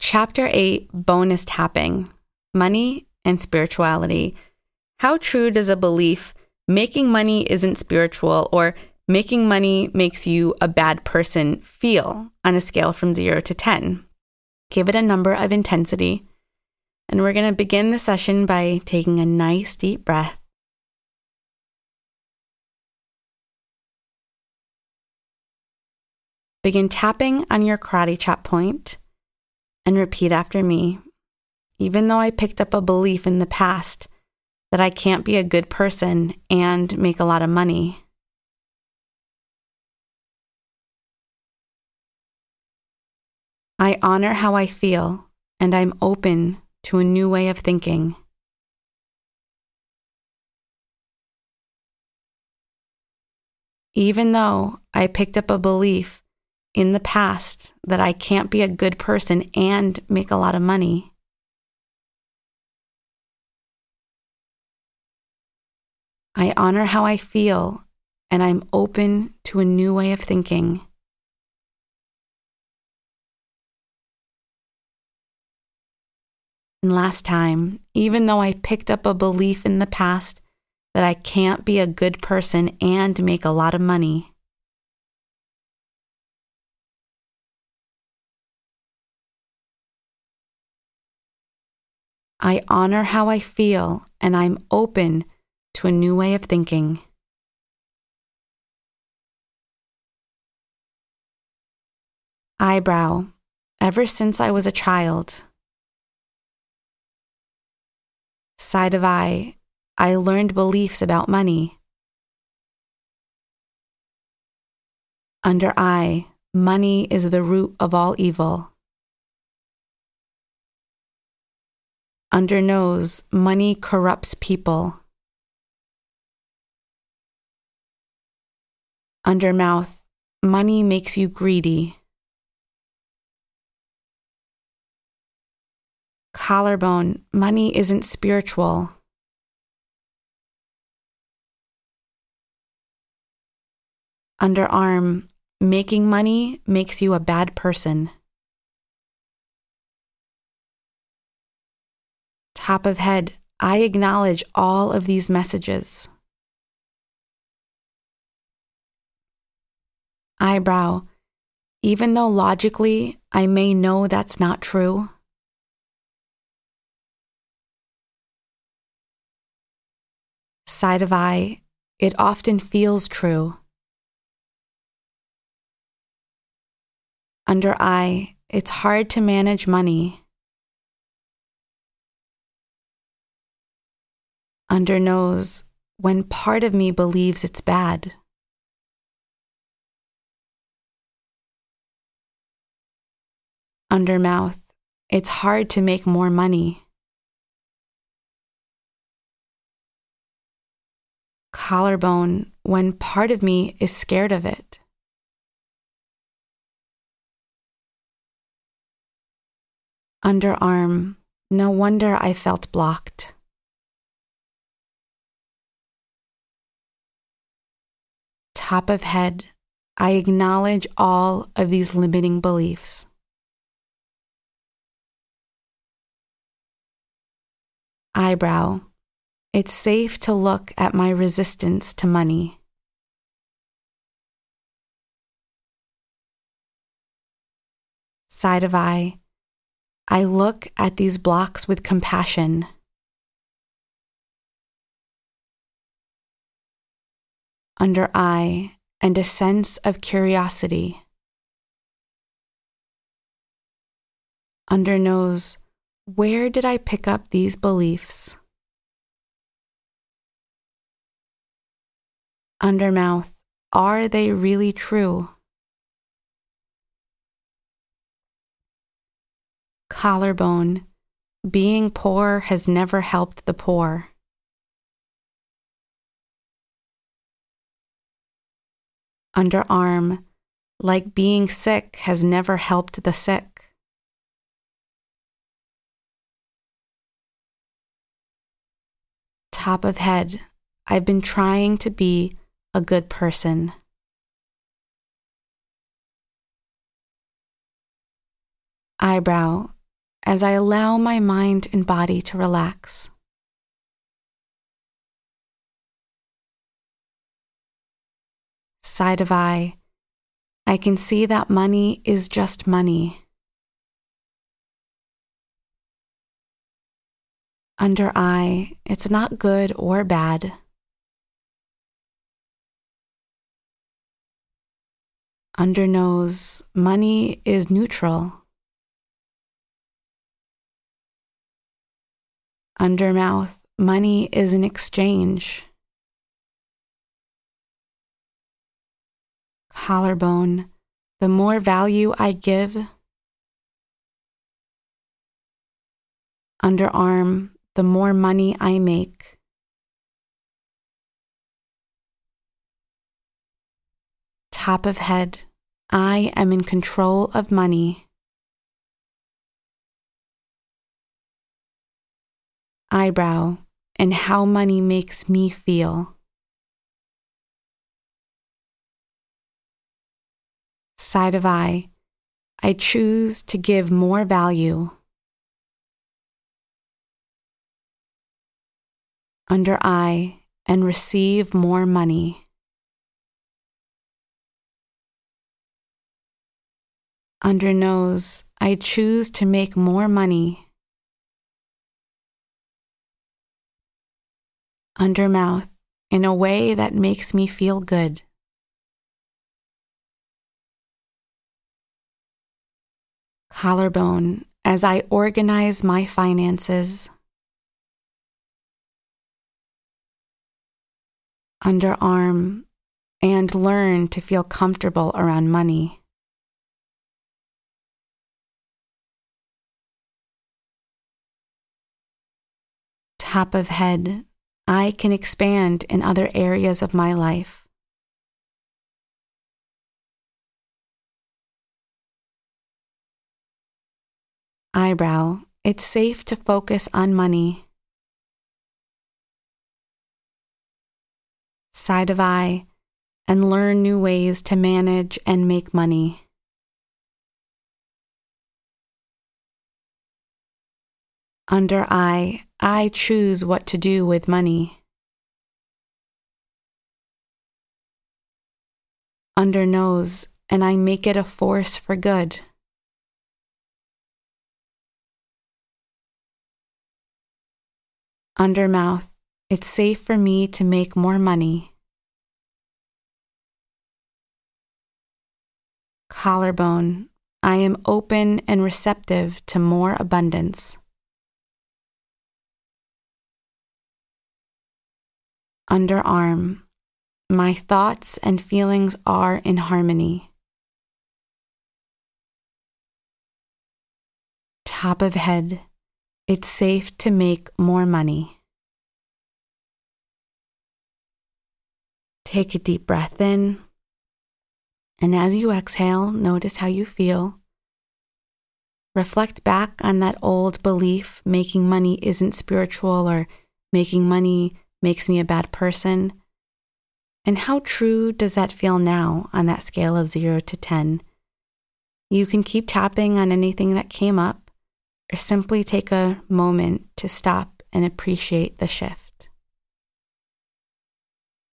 Chapter 8, Bonus Tapping, Money and Spirituality. How true does a belief, making money isn't spiritual, or making money makes you a bad person, feel on a scale from 0 to 10? Give it a number of intensity. And we're going to begin the session by taking a nice deep breath. Begin tapping on your karate chop point and repeat after me. Even though I picked up a belief in the past that I can't be a good person and make a lot of money, I honor how I feel and I'm open to a new way of thinking. Even though I picked up a belief in the past that I can't be a good person and make a lot of money, I honor how I feel and I'm open to a new way of thinking. And last time, even though I picked up a belief in the past that I can't be a good person and make a lot of money, I honor how I feel and I'm open to a new way of thinking. Eyebrow, ever since I was a child. Side of eye, I learned beliefs about money. Under eye, money is the root of all evil. Under nose, money corrupts people. Under mouth, money makes you greedy. Collarbone, money isn't spiritual. Underarm, making money makes you a bad person. Top of head, I acknowledge all of these messages. Eyebrow, even though logically I may know that's not true. Side of eye, it often feels true. Under eye, it's hard to manage money. Under nose, when part of me believes it's bad. Under mouth, it's hard to make more money. Collarbone, when part of me is scared of it. Underarm, no wonder I felt blocked. Top of head, I acknowledge all of these limiting beliefs. Eyebrow, it's safe to look at my resistance to money. Side of eye, I look at these blocks with compassion. Under eye, and a sense of curiosity. Under nose, where did I pick up these beliefs? Under mouth, are they really true? Collarbone, being poor has never helped the poor. Underarm, like being sick has never helped the sick. Top of head, I've been trying to be a good person. Eyebrow, as I allow my mind and body to relax. Side of eye, I can see that money is just money. Under eye, it's not good or bad. Under nose, money is neutral. Under mouth, money is an exchange. Collarbone, the more value I give. Underarm, the more money I make. Top of head, I am in control of money. Eyebrow, and how money makes me feel. Side of eye, I choose to give more value. Under eye, and receive more money. Under nose, I choose to make more money. Under mouth, in a way that makes me feel good. Collarbone, as I organize my finances. Underarm, and learn to feel comfortable around money. Top of head, I can expand in other areas of my life. Eyebrow, it's safe to focus on money. Side of eye, and learn new ways to manage and make money. Under eye, I choose what to do with money. Under nose, and I make it a force for good. Under mouth, it's safe for me to make more money. Collarbone, I am open and receptive to more abundance. Underarm, my thoughts and feelings are in harmony. Top of head, it's safe to make more money. Take a deep breath in, and as you exhale, notice how you feel. Reflect back on that old belief making money isn't spiritual or making money makes me a bad person. And how true does that feel now on that scale of 0 to 10? You can keep tapping on anything that came up, or simply take a moment to stop and appreciate the shift.